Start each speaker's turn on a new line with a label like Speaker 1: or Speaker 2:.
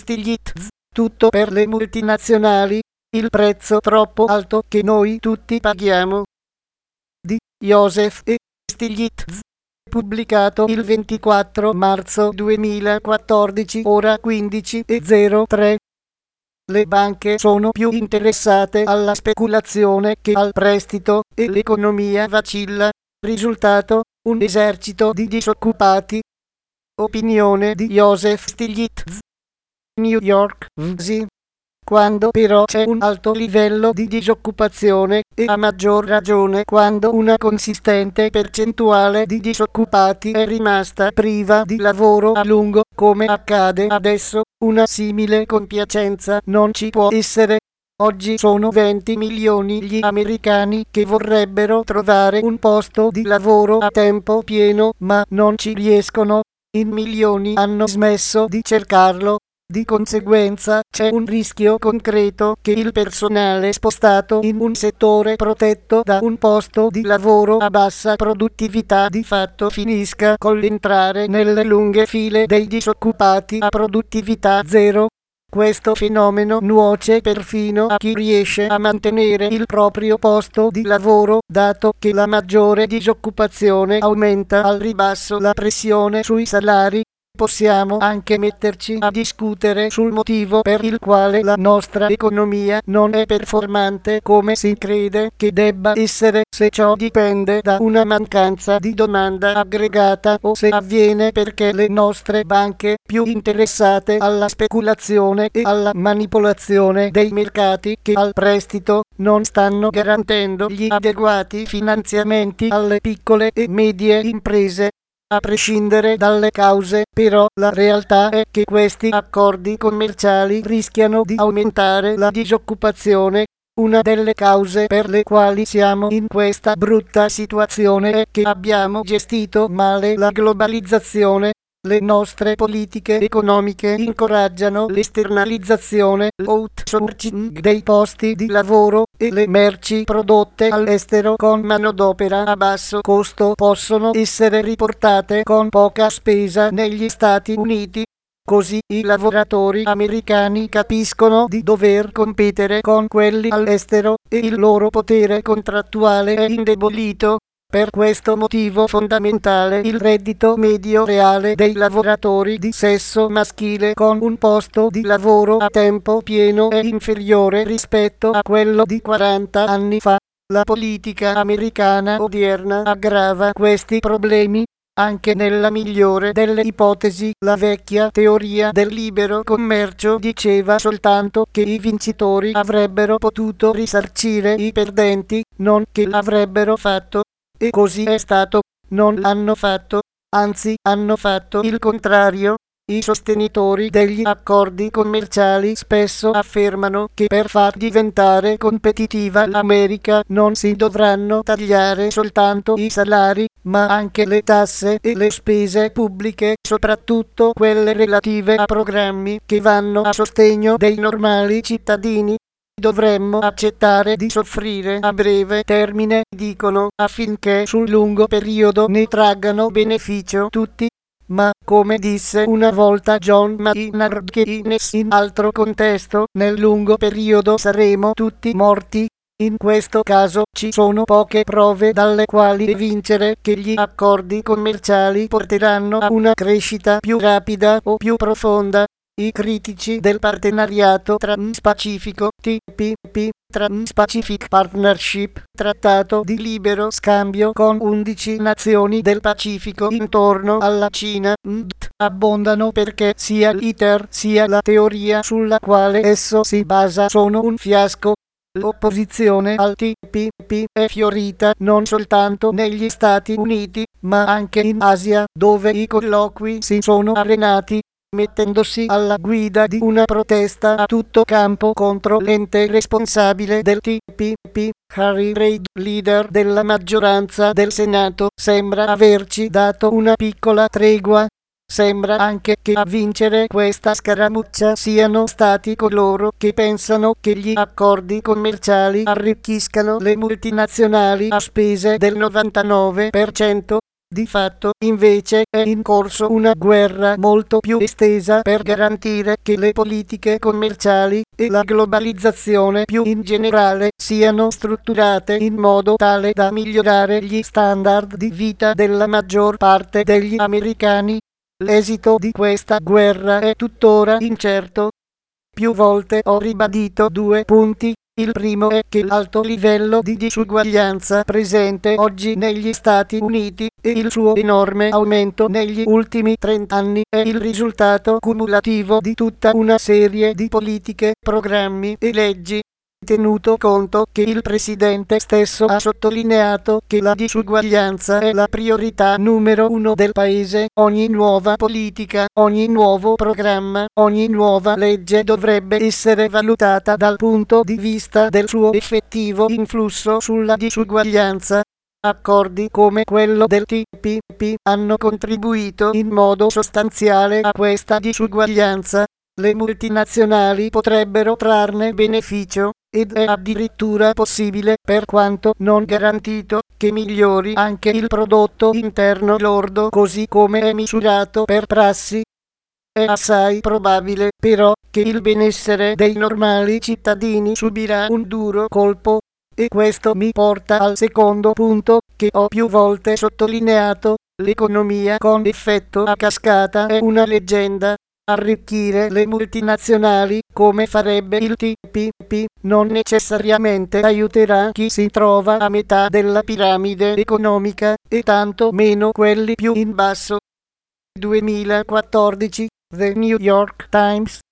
Speaker 1: Stiglitz, tutto per le multinazionali, il prezzo troppo alto che noi tutti paghiamo. Di Joseph E. Stiglitz, pubblicato il 24 marzo 2014, ora 15:03. Le banche sono più interessate alla speculazione che al prestito e l'economia vacilla. Risultato, un esercito di disoccupati. Opinione di Joseph Stiglitz. New York, VS. Quando però c'è un alto livello di disoccupazione, e a maggior ragione quando una consistente percentuale di disoccupati è rimasta priva di lavoro a lungo, come accade adesso, una simile compiacenza non ci può essere. Oggi sono 20 milioni gli americani che vorrebbero trovare un posto di lavoro a tempo pieno, ma non ci riescono. In milioni hanno smesso di cercarlo. Di conseguenza c'è un rischio concreto che il personale spostato in un settore protetto da un posto di lavoro a bassa produttività di fatto finisca con l'entrare nelle lunghe file dei disoccupati a produttività zero. Questo fenomeno nuoce perfino a chi riesce a mantenere il proprio posto di lavoro, dato che la maggiore disoccupazione aumenta al ribasso la pressione sui salari. Possiamo anche metterci a discutere sul motivo per il quale la nostra economia non è performante come si crede che debba essere, se ciò dipende da una mancanza di domanda aggregata o se avviene perché le nostre banche, più interessate alla speculazione e alla manipolazione dei mercati che al prestito, non stanno garantendo gli adeguati finanziamenti alle piccole e medie imprese. A prescindere dalle cause, però, la realtà è che questi accordi commerciali rischiano di aumentare la disoccupazione. Una delle cause per le quali siamo in questa brutta situazione è che abbiamo gestito male la globalizzazione. Le nostre politiche economiche incoraggiano l'esternalizzazione, l'outsourcing dei posti di lavoro, e le merci prodotte all'estero con manodopera a basso costo possono essere riportate con poca spesa negli Stati Uniti. Così i lavoratori americani capiscono di dover competere con quelli all'estero e il loro potere contrattuale è indebolito. Per questo motivo fondamentale il reddito medio reale dei lavoratori di sesso maschile con un posto di lavoro a tempo pieno è inferiore rispetto a quello di 40 anni fa. La politica americana odierna aggrava questi problemi. Anche nella migliore delle ipotesi, la vecchia teoria del libero commercio diceva soltanto che i vincitori avrebbero potuto risarcire i perdenti, non che l'avrebbero fatto. E così è stato. Non l'hanno fatto, anzi hanno fatto il contrario. I sostenitori degli accordi commerciali spesso affermano che per far diventare competitiva l'America non si dovranno tagliare soltanto i salari, ma anche le tasse e le spese pubbliche, soprattutto quelle relative a programmi che vanno a sostegno dei normali cittadini. Dovremmo accettare di soffrire a breve termine, dicono, affinché sul lungo periodo ne traggano beneficio tutti. Ma, come disse una volta John Maynard Keynes in altro contesto, nel lungo periodo saremo tutti morti. In questo caso ci sono poche prove dalle quali evincere che gli accordi commerciali porteranno a una crescita più rapida o più profonda. I critici del partenariato transpacifico TPP, Trans-Pacific Partnership, trattato di libero scambio con 11 nazioni del Pacifico intorno alla Cina, abbondano perché sia l'ITER sia la teoria sulla quale esso si basa sono un fiasco. L'opposizione al TPP è fiorita non soltanto negli Stati Uniti, ma anche in Asia, dove i colloqui si sono arenati, mettendosi alla guida di una protesta a tutto campo contro l'ente responsabile del TPP. Harry Reid, leader della maggioranza del Senato, sembra averci dato una piccola tregua. Sembra anche che a vincere questa scaramuccia siano stati coloro che pensano che gli accordi commerciali arricchiscano le multinazionali a spese del 99%. Di fatto, invece, è in corso una guerra molto più estesa per garantire che le politiche commerciali e la globalizzazione più in generale siano strutturate in modo tale da migliorare gli standard di vita della maggior parte degli americani. L'esito di questa guerra è tuttora incerto. Più volte ho ribadito due punti. Il primo è che l'alto livello di disuguaglianza presente oggi negli Stati Uniti e il suo enorme aumento negli ultimi 30 anni è il risultato cumulativo di tutta una serie di politiche, programmi e leggi. Tenuto conto che il Presidente stesso ha sottolineato che la disuguaglianza è la priorità numero uno del Paese, ogni nuova politica, ogni nuovo programma, ogni nuova legge dovrebbe essere valutata dal punto di vista del suo effettivo influsso sulla disuguaglianza. Accordi come quello del TPP hanno contribuito in modo sostanziale a questa disuguaglianza. Le multinazionali potrebbero trarne beneficio, ed è addirittura possibile, per quanto non garantito, che migliori anche il prodotto interno lordo così come è misurato per prassi. È assai probabile, però, che il benessere dei normali cittadini subirà un duro colpo. E questo mi porta al secondo punto, che ho più volte sottolineato: l'economia con effetto a cascata è una leggenda. Arricchire le multinazionali, come farebbe il TPP, non necessariamente aiuterà chi si trova a metà della piramide economica, e tanto meno quelli più in basso. 2014, The New York Times.